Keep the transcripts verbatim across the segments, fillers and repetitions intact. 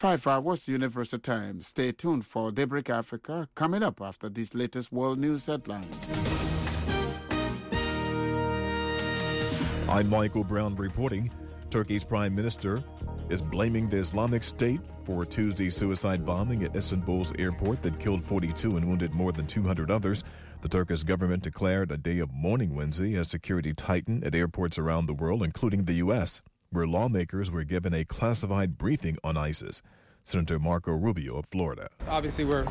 five hours Universal Time. Stay tuned for Daybreak Africa coming up after these latest world news headlines. I'm Michael Brown reporting. Turkey's prime minister is blaming the Islamic State for Tuesday's suicide bombing at Istanbul's airport that killed forty-two and wounded more than two hundred others. The Turkish government declared a day of mourning Wednesday as security tightened at airports around the world, including the U S, where lawmakers were given a classified briefing on ISIS. Senator Marco Rubio of Florida. Obviously, we're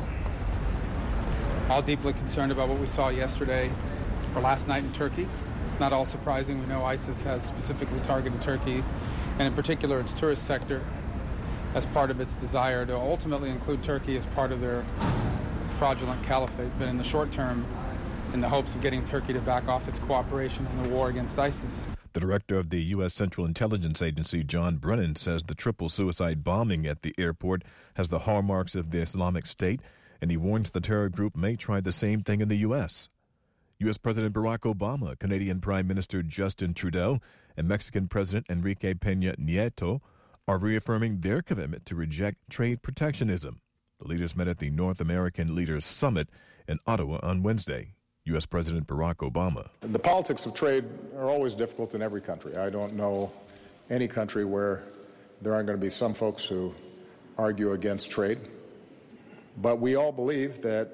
all deeply concerned about what we saw yesterday or last night in Turkey. Not all surprising. We know ISIS has specifically targeted Turkey, and in particular its tourist sector, as part of its desire to ultimately include Turkey as part of their fraudulent caliphate, but in the short term, in the hopes of getting Turkey to back off its cooperation in the war against ISIS. The director of the U S. Central Intelligence Agency, John Brennan, says the triple suicide bombing at the airport has the hallmarks of the Islamic State, and he warns the terror group may try the same thing in the U S. U S. President Barack Obama, Canadian Prime Minister Justin Trudeau, and Mexican President Enrique Peña Nieto are reaffirming their commitment to reject trade protectionism. The leaders met at the North American Leaders Summit in Ottawa on Wednesday. U S. President Barack Obama. The politics of trade are always difficult in every country. I don't know any country where there aren't going to be some folks who argue against trade. But we all believe that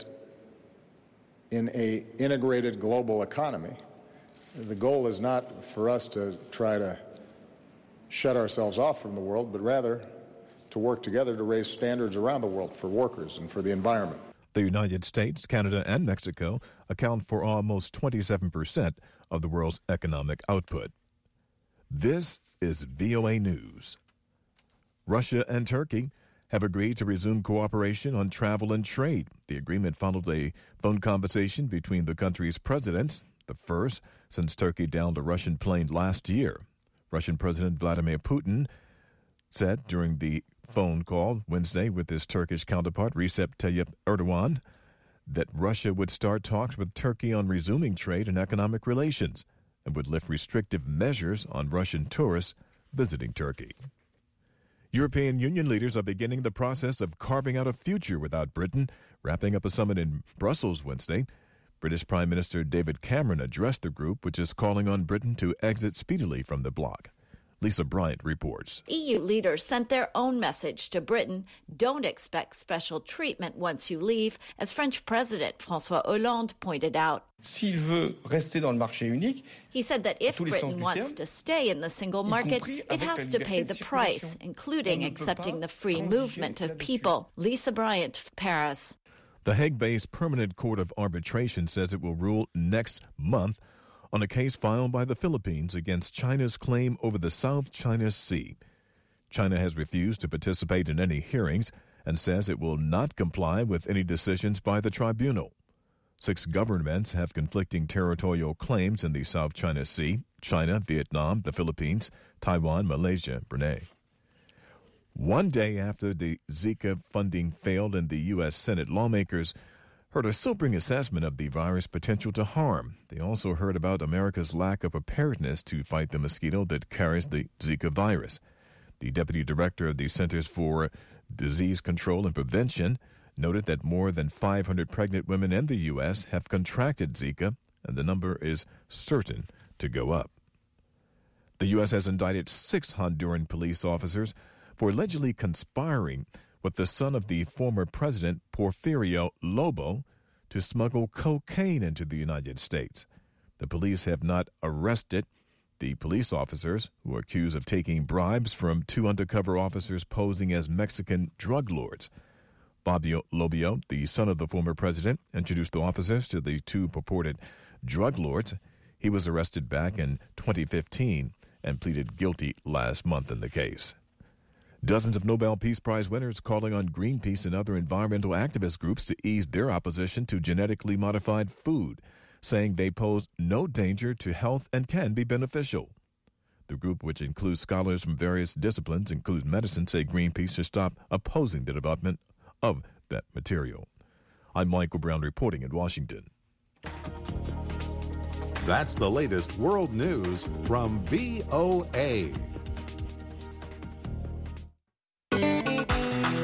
in an integrated global economy, the goal is not for us to try to shut ourselves off from the world, but rather to work together to raise standards around the world for workers and for the environment. The United States, Canada, and Mexico account for almost twenty-seven percent of the world's economic output. This is V O A News. Russia and Turkey have agreed to resume cooperation on travel and trade. The agreement followed a phone conversation between the countries' presidents, the first since Turkey downed a Russian plane last year. Russian President Vladimir Putin said during the phone call Wednesday with his Turkish counterpart Recep Tayyip Erdogan that Russia would start talks with Turkey on resuming trade and economic relations and would lift restrictive measures on Russian tourists visiting Turkey. European Union leaders are beginning the process of carving out a future without Britain, wrapping up a summit in Brussels Wednesday. British Prime Minister David Cameron addressed the group, which is calling on Britain to exit speedily from the bloc. Lisa Bryant reports. E U leaders sent their own message to Britain. Don't expect special treatment once you leave, as French President François Hollande pointed out. S'il veut rester dans le marché unique, he said that if Britain wants to stay in the single market, it has to pay the price, including accepting the free movement of people. Lisa Bryant, Paris. The Hague-based Permanent Court of Arbitration says it will rule next month on a case filed by the Philippines against China's claim over the South China Sea. China has refused to participate in any hearings and says it will not comply with any decisions by the tribunal. Six governments have conflicting territorial claims in the South China Sea: China, Vietnam, the Philippines, Taiwan, Malaysia, Brunei. One day after the Zika funding failed in the U S. Senate, lawmakers heard a sobering assessment of the virus' potential to harm. They also heard about America's lack of preparedness to fight the mosquito that carries the Zika virus. The deputy director of the Centers for Disease Control and Prevention noted that more than five hundred pregnant women in the U S have contracted Zika, and the number is certain to go up. The U S has indicted six Honduran police officers for allegedly conspiring with the son of the former president, Porfirio Lobo, to smuggle cocaine into the United States. The police have not arrested the police officers, who are accused of taking bribes from two undercover officers posing as Mexican drug lords. Fabio Lobio, the son of the former president, introduced the officers to the two purported drug lords. He was arrested back in twenty fifteen and pleaded guilty last month in the case. Dozens of Nobel Peace Prize winners calling on Greenpeace and other environmental activist groups to ease their opposition to genetically modified food, saying they pose no danger to health and can be beneficial. The group, which includes scholars from various disciplines, including medicine, say Greenpeace should stop opposing the development of that material. I'm Michael Brown reporting in Washington. That's the latest world news from V O A.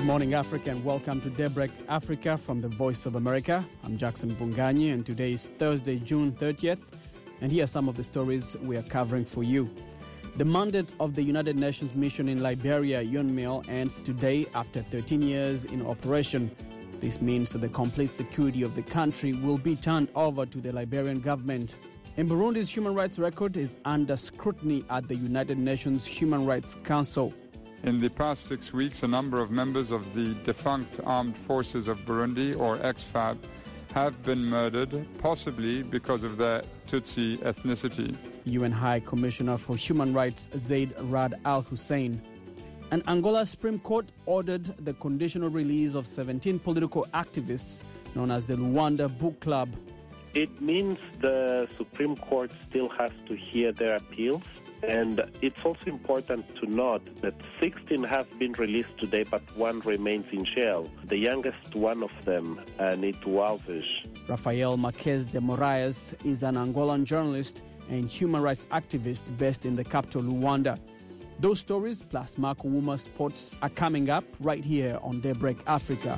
morning, Africa, and welcome to Daybreak Africa from the Voice of America. I'm Jackson Bunganyi, and today is Thursday, June thirtieth, and here are some of the stories we are covering for you. The mandate of the United Nations mission in Liberia, UNMIL, ends today after thirteen years in operation. This means that the complete security of the country will be turned over to the Liberian government. And Burundi's human rights record is under scrutiny at the United Nations Human Rights Council. In the past six weeks, a number of members of the defunct Armed Forces of Burundi, or X FAB, have been murdered, possibly because of their Tutsi ethnicity. U N High Commissioner for Human Rights Zaid Rad Al Hussein. And Angola Supreme Court ordered the conditional release of seventeen political activists known as the Luanda Book Club. It means the Supreme Court still has to hear their appeals. And it's also important to note that sixteen have been released today, but one remains in jail. The youngest one of them, Anitu Alves. Rafael Marques de Moraes is an Angolan journalist and human rights activist based in the capital, Luanda. Those stories, plus Marco Wuma Sports, are coming up right here on Daybreak Africa.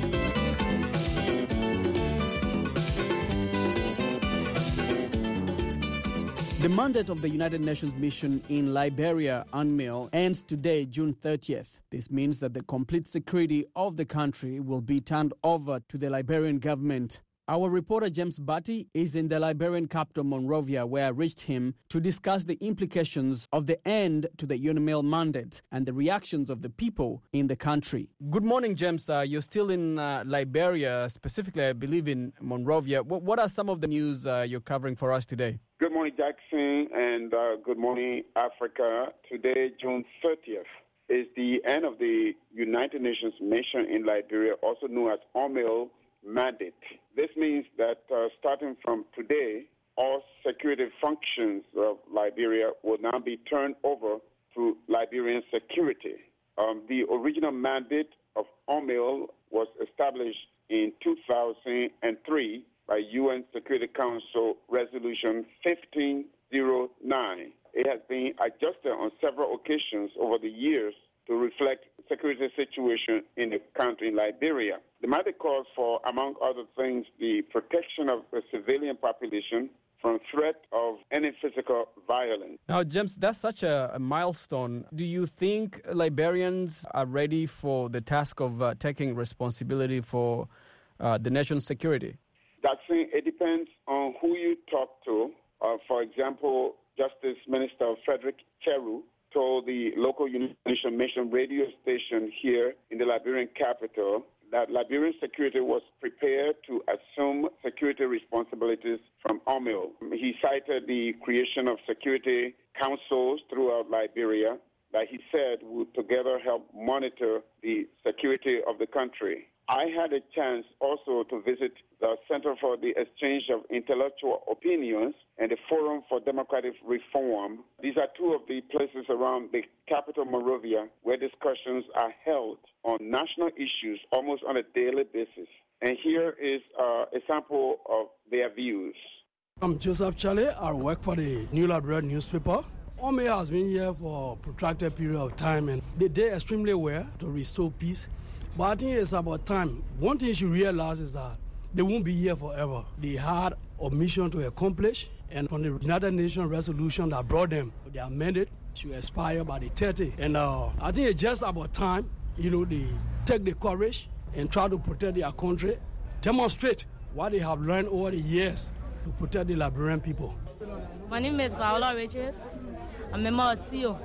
The mandate of the United Nations mission in Liberia, UNMIL, ends today, June thirtieth. This means that the complete security of the country will be turned over to the Liberian government. Our reporter James Batty is in the Liberian capital, Monrovia, where I reached him to discuss the implications of the end to the UNMIL mandate and the reactions of the people in the country. Good morning, James. Uh, you're still in uh, Liberia, specifically, I believe, in Monrovia. What, what are some of the news uh, you're covering for us today? Good morning, Jackson, and uh, good morning, Africa. Today, June thirtieth, is the end of the United Nations mission in Liberia, also known as UNMIL mandate. This means that uh, starting from today, all security functions of Liberia will now be turned over to Liberian security. Um, the original mandate of UNMIL was established in two thousand three by U N Security Council Resolution fifteen oh nine. It has been adjusted on several occasions over the years to reflect the security situation in the country, in Liberia. The mandate calls for, among other things, the protection of the civilian population from threat of any physical violence. Now, James, that's such a, a milestone. Do you think Liberians are ready for the task of uh, taking responsibility for uh, the nation's security? That's it depends on who you talk to. Uh, for example, Justice Minister Frederick Cheru told the local United Nations mission radio station here in the Liberian capital that Liberian security was prepared to assume security responsibilities from UNMIL. He cited the creation of security councils throughout Liberia that he said would together help monitor the security of the country. I had a chance also to visit the Center for the Exchange of Intellectual Opinions and the Forum for Democratic Reform. These are two of the places around the capital, Monrovia, where discussions are held on national issues almost on a daily basis. And here is uh, a sample of their views. I'm Joseph Charlie. I work for the New Liberian newspaper. UNMIL has been here for a protracted period of time, and they did extremely well to restore peace. But I think it's about time. One thing you should realize is that they won't be here forever. They had a mission to accomplish, and from the United Nations resolution that brought them, they amended to expire by the thirtieth. And uh, I think it's just about time, you know, they take the courage and try to protect their country, demonstrate what they have learned over the years to protect the Liberian people. My name is Viola Richards. I'm a member of C E O.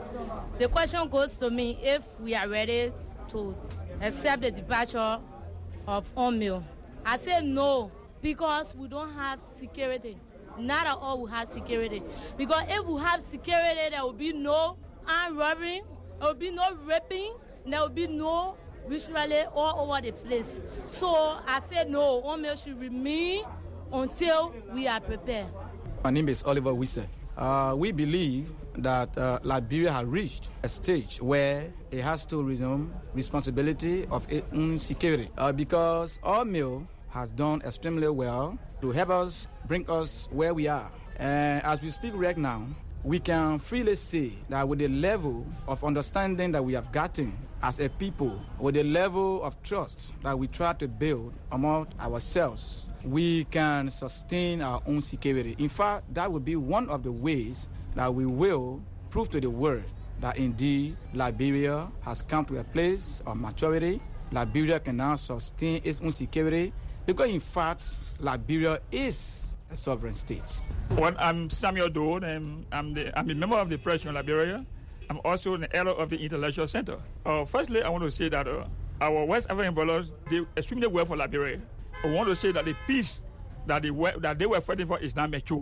The question goes to me if we are ready to accept the departure of UNMIL. I say no, because we don't have security. Not at all we have security. Because if we have security, there will be no armed robbery, there will be no raping, there will be no visually all over the place. So I said no, UNMIL should remain until we are prepared. My name is Oliver Wisse. Uh, we believe that uh, Liberia has reached a stage where it has to resume responsibility of its own security uh, because UNMIL has done extremely well to help us bring us where we are. And as we speak right now, we can freely say that with the level of understanding that we have gotten as a people, with the level of trust that we try to build among ourselves, we can sustain our own security. In fact, that would be one of the ways that we will prove to the world that indeed Liberia has come to a place of maturity. Liberia can now sustain its own security because, in fact, Liberia is a sovereign state. Well, I'm Samuel Doe, and I'm, the, I'm a member of the Press in Liberia. I'm also an elder of the Intellectual Center. Uh, firstly, I want to say that uh, our West African brothers did extremely well for Liberia. I want to say that the peace that they were, that they were fighting for is now mature.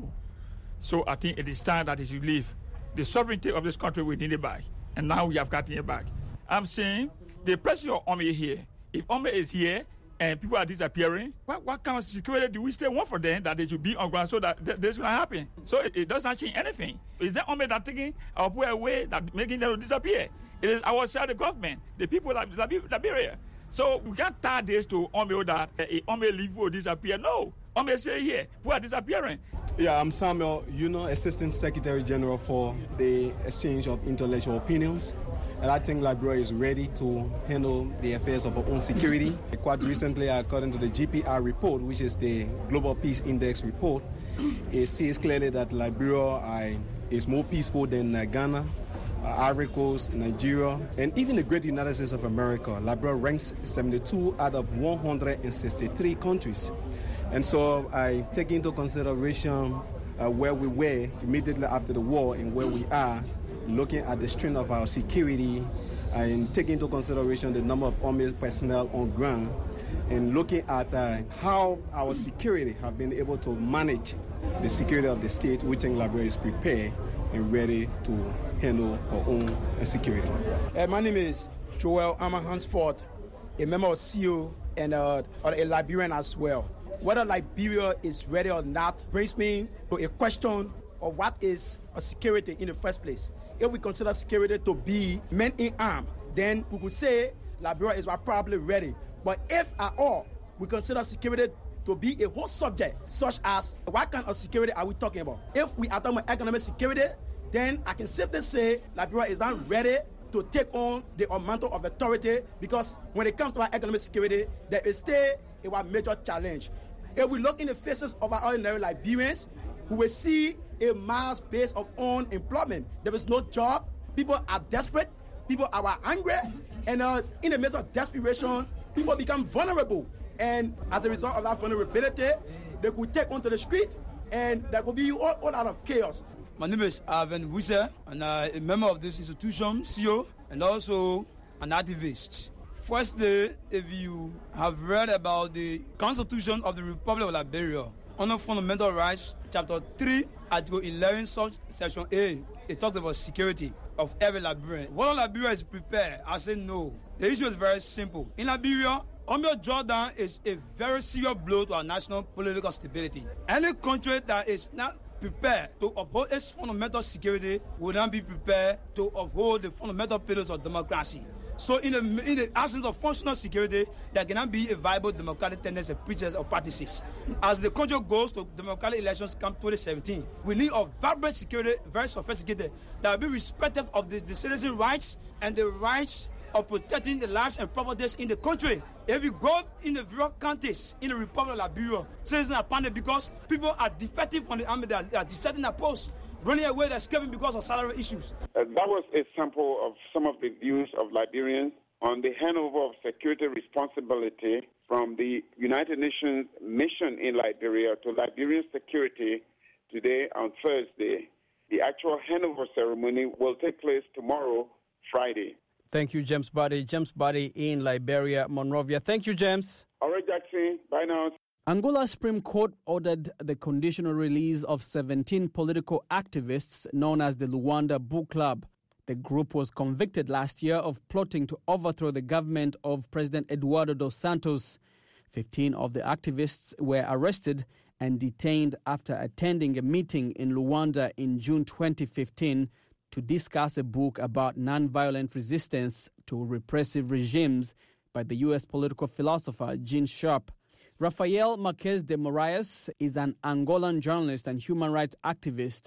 So I think it is time that it should leave. The sovereignty of this country, we need it back. And now we have gotten it back. I'm saying the president of Army here. If Army is here and people are disappearing, what, what kind of security do we still want for them that they should be on ground so that th- this will not happen? So it, it does not change anything. Is that Army that taking our people away, that making them disappear? It is ourselves, the government, the people of Liberia. So we can't tie this to Army that uh, Army leave will disappear. No, Army stay here. People are disappearing. Yeah, I'm Samuel, you know, Assistant Secretary General for the Exchange of Intellectual Opinions. And I think Liberia is ready to handle the affairs of our own security. Quite recently, according to the G P I report, which is the Global Peace Index report, it says clearly that Liberia is more peaceful than uh, Ghana, uh, Ivory Coast, Nigeria, and even the great United States of America. Liberia ranks seventy-two out of one hundred sixty-three countries. And so I take into consideration uh, where we were immediately after the war and where we are, looking at the strength of our security and taking into consideration the number of Army personnel on ground and looking at uh, how our security have been able to manage the security of the state, we think Liberia is prepared and ready to handle our own uh, security. Uh, my name is Joel Amahansford, a member of C O and uh, a Liberian as well. Whether Liberia is ready or not brings me to a question of what is a security in the first place. If we consider security to be men in arms, then we could say Liberia is probably ready. But if at all we consider security to be a whole subject, such as what kind of security are we talking about? If we are talking about economic security, then I can safely say Liberia is not ready to take on the mantle of authority, because when it comes to our economic security, there is still a major challenge. If we look in the faces of our ordinary Liberians, who will see a mass base of unemployment. There is no job. People are desperate. People are angry. And uh, in the midst of desperation, people become vulnerable. And as a result of that vulnerability, they could take onto the street, and there could be all, all out of chaos. My name is Arvin Wisse, and I'm a member of this institution, C O, and also an activist. Firstly, if you have read about the Constitution of the Republic of Liberia, under Fundamental Rights, Chapter three, Article eleven, Section A, it talks about security of every Liberian. Whether Liberia is prepared, I say no. The issue is very simple. In Liberia, Army Jordan is a very serious blow to our national political stability. Any country that is not prepared to uphold its fundamental security will not be prepared to uphold the fundamental pillars of democracy. So in the, in the absence of functional security, there cannot be a viable democratic tendency, preachers or practices. As the country goes to democratic elections come twenty seventeen, we need a vibrant security, very sophisticated, that will be respectful of the, the citizen rights and the rights of protecting the lives and properties in the country. If you go in the various counties in the Republic of Liberia, citizens are panicked because people are defective from the army, that are deserting their posts, running away, they're escaping because of salary issues. Uh, that was a sample of some of the views of Liberians on the handover of security responsibility from the United Nations mission in Liberia to Liberian security today on Thursday. The actual handover ceremony will take place tomorrow, Friday. Thank you, James Buddy. James Buddy in Liberia, Monrovia. Thank you, James. All right, Jackson. Bye now. Angola Supreme Court ordered the conditional release of seventeen political activists known as the Luanda Book Club. The group was convicted last year of plotting to overthrow the government of President Eduardo dos Santos. Fifteen of the activists were arrested and detained after attending a meeting in Luanda in June twenty fifteen to discuss a book about nonviolent resistance to repressive regimes by the U S political philosopher Gene Sharp. Rafael Marquez de Moraes is an Angolan journalist and human rights activist.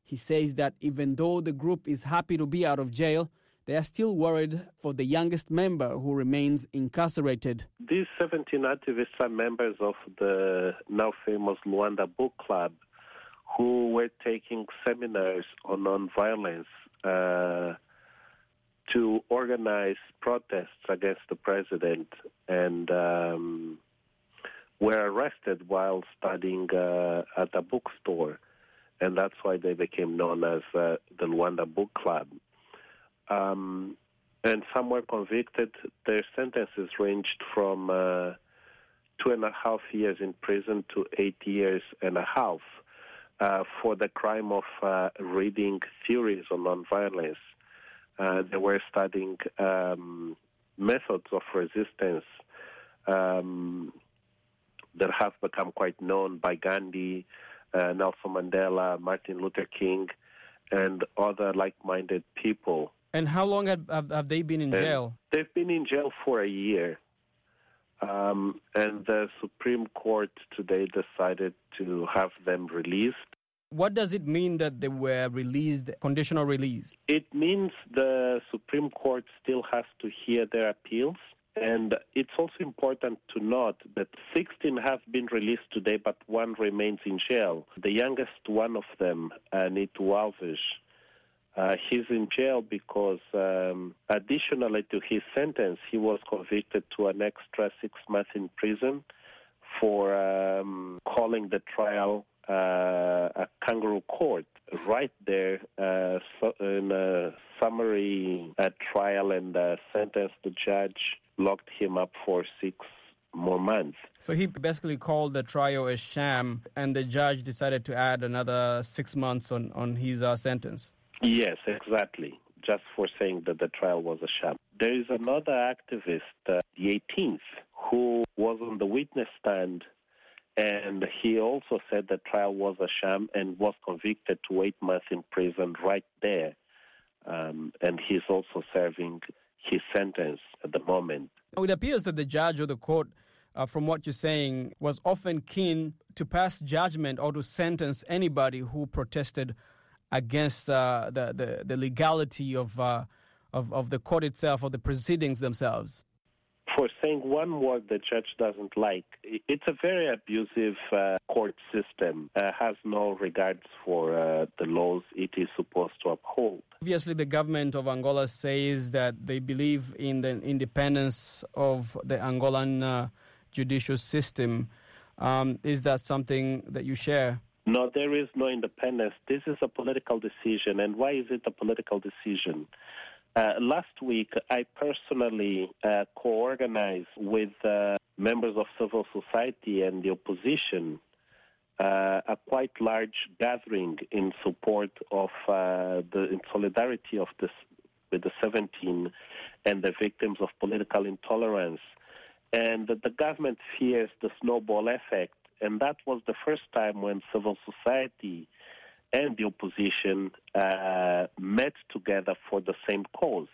He says that even though the group is happy to be out of jail, they are still worried for the youngest member who remains incarcerated. These seventeen activists are members of the now famous Luanda Book Club, who were taking seminars on nonviolence uh, to organize protests against the president, and um, were arrested while studying uh, at a bookstore. And that's why they became known as uh, the Luanda Book Club. Um, and some were convicted. Their sentences ranged from uh, two and a half years in prison to eight years and a half uh, for the crime of uh, reading theories on nonviolence. Uh, they were studying um, methods of resistance um, that have become quite known by Gandhi, uh, Nelson Mandela, Martin Luther King, and other like-minded people. And how long have, have, have they been in and jail? They've been in jail for a year. Um, and the Supreme Court today decided to have them released. What does it mean that they were released, conditional release? It means the Supreme Court still has to hear their appeals. And it's also important to note that sixteen have been released today, but one remains in jail. The youngest one of them, uh, Neto Alves, uh, he's in jail because um, additionally to his sentence, he was convicted to an extra six months in prison for um, calling the trial uh, a kangaroo court. Right there uh, so in a summary uh, trial and uh, sentence, the judge locked him up for six more months. So he basically called the trial a sham, and the judge decided to add another six months on, on his uh, sentence. Yes, exactly, just for saying that the trial was a sham. There is another activist, uh, the eighteenth, who was on the witness stand, and he also said the trial was a sham and was convicted to eight months in prison right there. Um, and he's also serving his sentence at the moment. It appears that the judge or the court, uh, from what you're saying, was often keen to pass judgment or to sentence anybody who protested against uh, the, the the legality of, uh, of of the court itself or the proceedings themselves. For saying one word the judge doesn't like, it's a very abusive uh, court system. Uh, has no regards for uh, the laws it is supposed to uphold. Obviously, the government of Angola says that they believe in the independence of the Angolan uh, judicial system. Um, is that something that you share? No, there is no independence. This is a political decision. And why is it a political decision? Uh, last week, I personally uh, co-organized with uh, members of civil society and the opposition uh, a quite large gathering in support of uh, the in solidarity of this with the seventeen and the victims of political intolerance. And the government fears the snowball effect, and that was the first time when civil society and the opposition uh, met together for the same cause.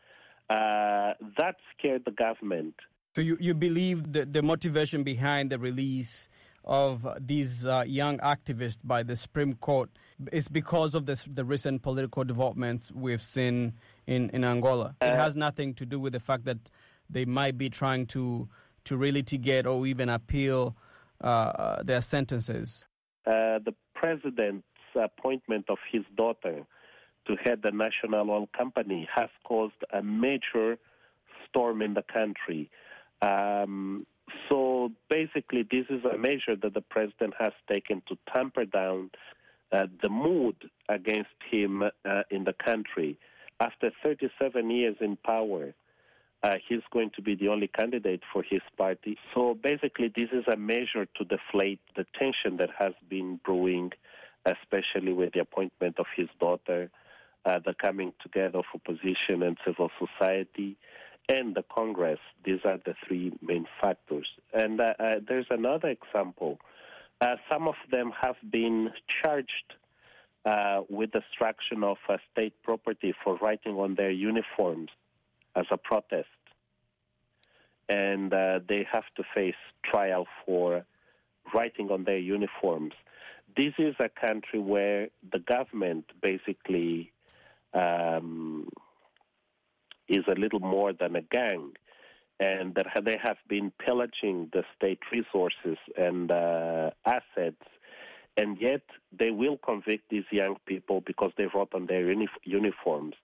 Uh, that scared the government. So you, you believe that the motivation behind the release of these uh, young activists by the Supreme Court is because of this, the recent political developments we've seen in, in Angola? It has nothing to do with the fact that they might be trying to, to relitigate or even appeal uh, their sentences? Uh, the president appointment of his daughter to head the national oil company has caused a major storm in the country. Um, so basically, this is a measure that the president has taken to tamper down uh, the mood against him uh, in the country. After thirty-seven years in power, uh, he's going to be the only candidate for his party. So basically, this is a measure to deflate the tension that has been brewing, especially with the appointment of his daughter, uh, the coming together of opposition and civil society, and the Congress. These are the three main factors. And uh, uh, there's another example. Uh, some of them have been charged uh, with destruction of uh, state property for writing on their uniforms as a protest. And uh, they have to face trial for writing on their uniforms. this is a country where the government basically um, is a little more than a gang, and that they have been pillaging the state resources and uh, assets, and yet they will convict these young people because they wrote on their uni- uniforms.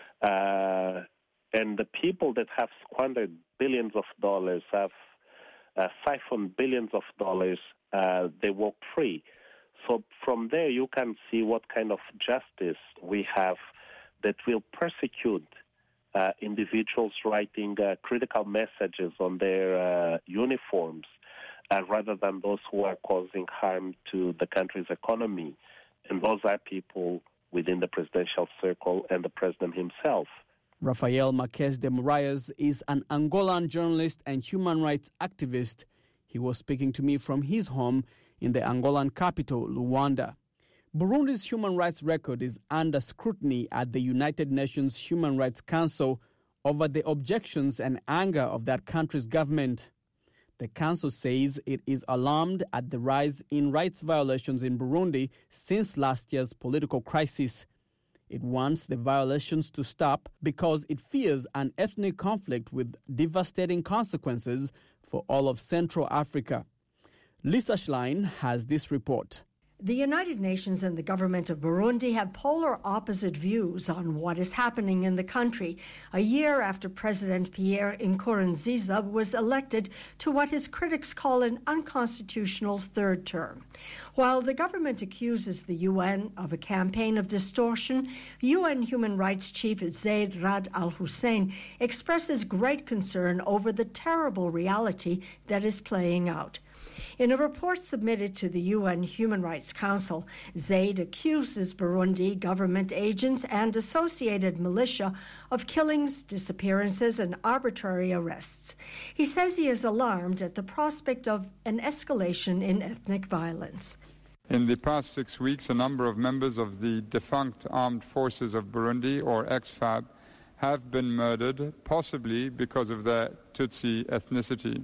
Uh, and the people that have squandered billions of dollars, have uh, siphoned billions of dollars, uh, they walk free. So from there you can see what kind of justice we have that will persecute uh, individuals writing uh, critical messages on their uh, uniforms uh, rather than those who are causing harm to the country's economy. And those are people within the presidential circle and the president himself. Rafael Marques de Moraes is an Angolan journalist and human rights activist. He was speaking to me from his home in the Angolan capital, Luanda. Burundi's human rights record is under scrutiny at the United Nations Human Rights Council over the objections and anger of that country's government. The council says it is alarmed at the rise in rights violations in Burundi since last year's political crisis. It wants the violations to stop because it fears an ethnic conflict with devastating consequences for all of Central Africa. Lisa Schlein has this report. The United Nations and the government of Burundi have polar opposite views on what is happening in the country, a year after President Pierre Nkurunziza was elected to what his critics call an unconstitutional third term. While the government accuses the U N of a campaign of distortion, U N Human Rights Chief Zeid Ra'ad Al Hussein expresses great concern over the terrible reality that is playing out. In a report submitted to the U N Human Rights Council, Zeid accuses Burundi government agents and associated militia of killings, disappearances, and arbitrary arrests. He says he is alarmed at the prospect of an escalation in ethnic violence. In the past six weeks, a number of members of the defunct Armed Forces of Burundi, or X FAB, have been murdered, possibly because of their Tutsi ethnicity.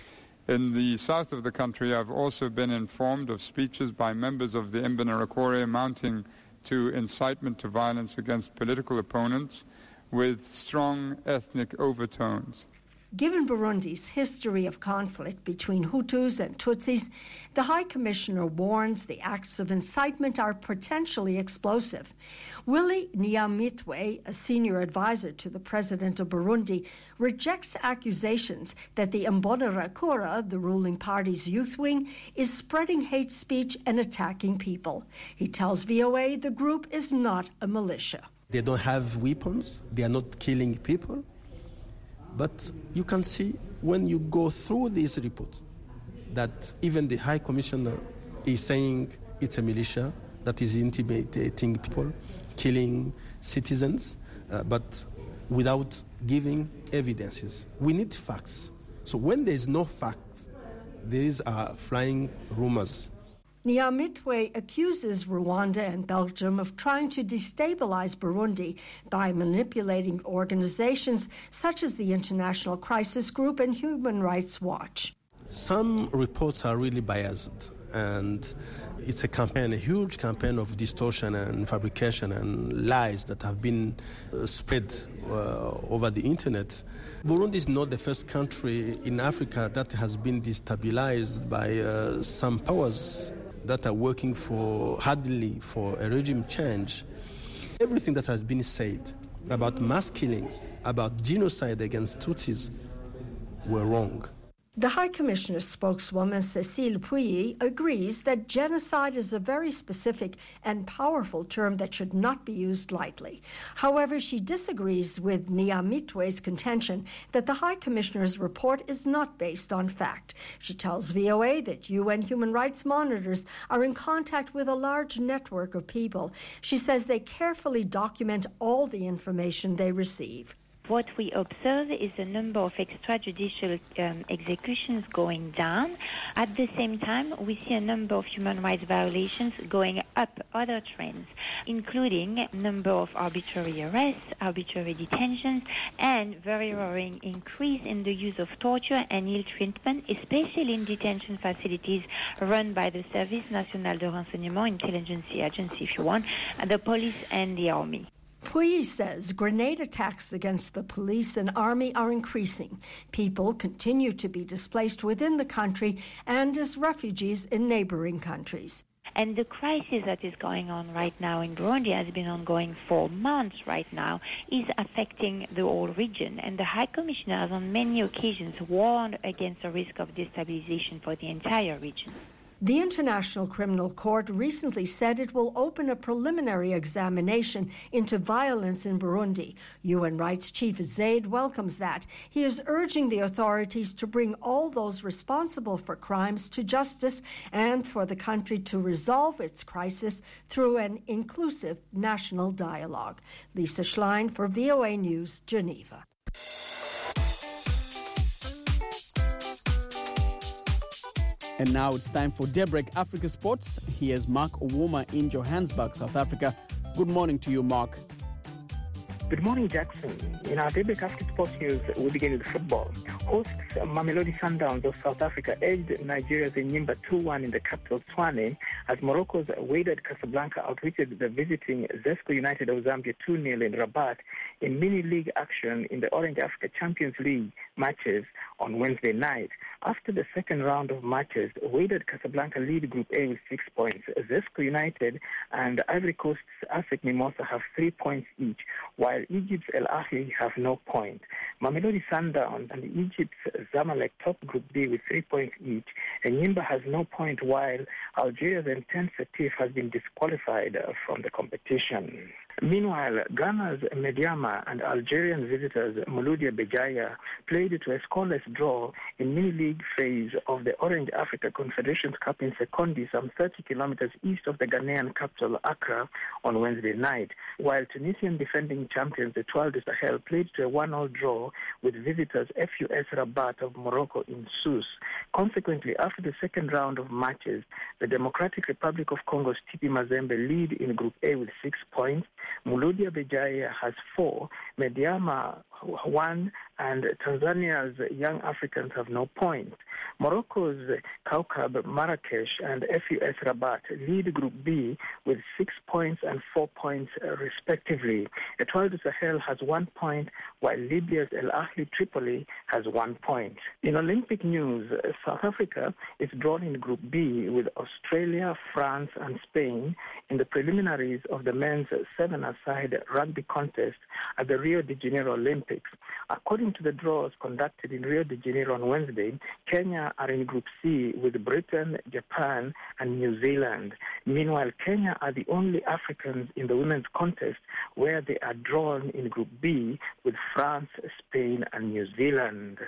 In the south of the country, I've also been informed of speeches by members of the Imbonerakure amounting to incitement to violence against political opponents with strong ethnic overtones. Given Burundi's history of conflict between Hutus and Tutsis, the High Commissioner warns the acts of incitement are potentially explosive. Willy Nyamitwe, a senior advisor to the president of Burundi, rejects accusations that the Imbonerakure, the ruling party's youth wing, is spreading hate speech and attacking people. He tells V O A the group is not a militia. They don't have weapons. They are not killing people. But you can see when you go through these reports that even the High Commissioner is saying it's a militia that is intimidating people, killing citizens, uh, but without giving evidences. We need facts. So when there is no facts, these are flying rumors. Nyamitwe accuses Rwanda and Belgium of trying to destabilize Burundi by manipulating organizations such as the International Crisis Group and Human Rights Watch. Some reports are really biased, and it's a campaign, a huge campaign of distortion and fabrication and lies that have been uh, spread uh, over the internet. Burundi is not the first country in Africa that has been destabilized by uh, some powers that are working for hardly for a regime change. Everything that has been said about mass killings, about genocide against Tutsis, were wrong. The High Commissioner's spokeswoman, Cécile Puyi, agrees that genocide is a very specific and powerful term that should not be used lightly. However, she disagrees with Nyamitwe's contention that the High Commissioner's report is not based on fact. She tells V O A that U N human rights monitors are in contact with a large network of people. She says they carefully document all the information they receive. What we observe is the number of extrajudicial um, executions going down. At the same time, we see a number of human rights violations going up, other trends, including number of arbitrary arrests, arbitrary detentions, and very worrying increase in the use of torture and ill treatment, especially in detention facilities run by the Service National de Renseignement Intelligence Agency, if you want, the police and the army. Puyi says grenade attacks against the police and army are increasing. People continue to be displaced within the country and as refugees in neighboring countries. And the crisis that is going on right now in Burundi has been ongoing for months right now, is affecting the whole region. And the High Commissioner has on many occasions warned against the risk of destabilization for the entire region. The International Criminal Court recently said it will open a preliminary examination into violence in Burundi. Human Rights Chief Zaid welcomes that. He is urging the authorities to bring all those responsible for crimes to justice and for the country to resolve its crisis through an inclusive national dialogue. Lisa Schlein for V O A News, Geneva. And now it's time for Daybreak Africa Sports. Here's Mark Owoma in Johannesburg, South Africa. Good morning to you, Mark. Good morning, Jackson. In our Daybreak Africa Sports news, we begin with football. Hosts Mamelodi Sundowns of South Africa edged Nigeria's Enyimba two one in the capital Tshwane as Morocco's Wydad Casablanca outwitted the visiting Zesco United of Zambia two nil in Rabat in mini-league action in the Orange Africa Champions League matches on Wednesday night. After the second round of matches, Wydad Casablanca lead Group A with six points. Zesco United and Ivory Coast's ASEC Mimosa have three points each, while Egypt's El Ahly have no point. Mamelodi Sundowns and Egypt's Zamalek top Group B with three points each. Enyimba has no point, while Algeria's Enten Setif has been disqualified from the competition. Meanwhile, Ghana's Mediama and Algerian visitors Mouloudia Béjaïa played to a scoreless draw in mini-league phase of the Orange Africa Confederations Cup in Sekondi, some thirty kilometers east of the Ghanaian capital, Accra, on Wednesday night, while Tunisian defending champions, the Étoile du Sahel, played to a one all draw with visitors F U S Rabat of Morocco in Sousse. Consequently, after the second round of matches, the Democratic Republic of Congo's T P Mazembe lead in Group A with six points. Mouloudia Béjaïa has four, Mediama one, and Tanzania's Young Africans have no points. Morocco's Kaukab, Marrakesh, and F U S Rabat lead Group B with six points and four points uh, respectively. Étoile du Sahel has one point, while Libya's El Ahly Tripoli has one point. In Olympic news, South Africa is drawn in Group B with Australia, France, and Spain in the preliminaries of the men's seven-a-side rugby contest at the Rio de Janeiro Olympics. According to the draws conducted in Rio de Janeiro on Wednesday, Kenya are in Group C with Britain, Japan, and New Zealand. Meanwhile, Kenya are the only Africans in the women's contest where they are drawn in Group B with France, Spain, and New Zealand.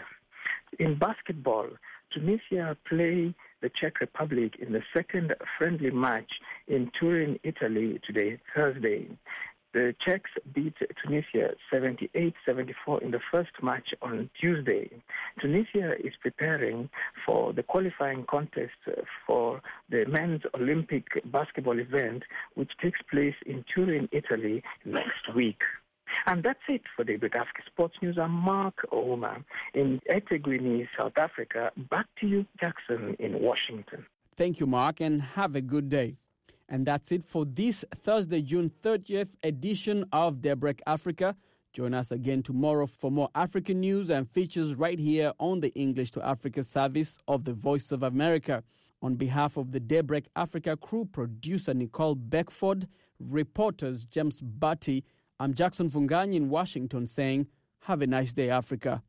In basketball, Tunisia play the Czech Republic in the second friendly match in Turin, Italy today, Thursday. The Czechs beat Tunisia seventy-eight seventy-four in the first match on Tuesday. Tunisia is preparing for the qualifying contest for the men's Olympic basketball event, which takes place in Turin, Italy, next week. And that's it for the Daybreak Africa Sports News. I'm Mark Owoma in eThekwini, South Africa. Back to you, Jackson, in Washington. Thank you, Mark, and have a good day. And that's it for this Thursday, June thirtieth edition of Daybreak Africa. Join us again tomorrow for more African news and features right here on the English to Africa service of the Voice of America. On behalf of the Daybreak Africa crew, producer Nicole Beckford, reporters James Batty, I'm Jackson Vunganyi in Washington saying, have a nice day, Africa.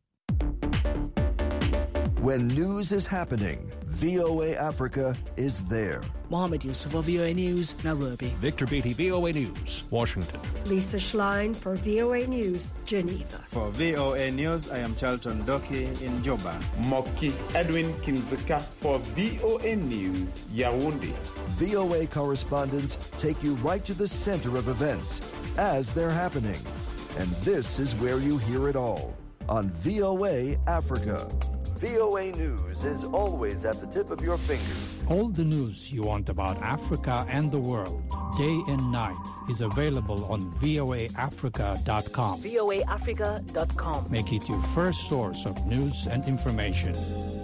When news is happening, V O A Africa is there. Mohammed Yusuf for V O A News, Nairobi. Victor Beatty, V O A News, Washington. Lisa Schlein for V O A News, Geneva. For V O A News, I am Charlton Doki in Juba. Moki Edwin Kinzika for V O A News, Yaoundé. V O A correspondents take you right to the center of events as they're happening. And this is where you hear it all on V O A Africa. V O A News is always at the tip of your fingers. All the news you want about Africa and the world, day and night, is available on V O A Africa dot com. V O A Africa dot com. Make it your first source of news and information.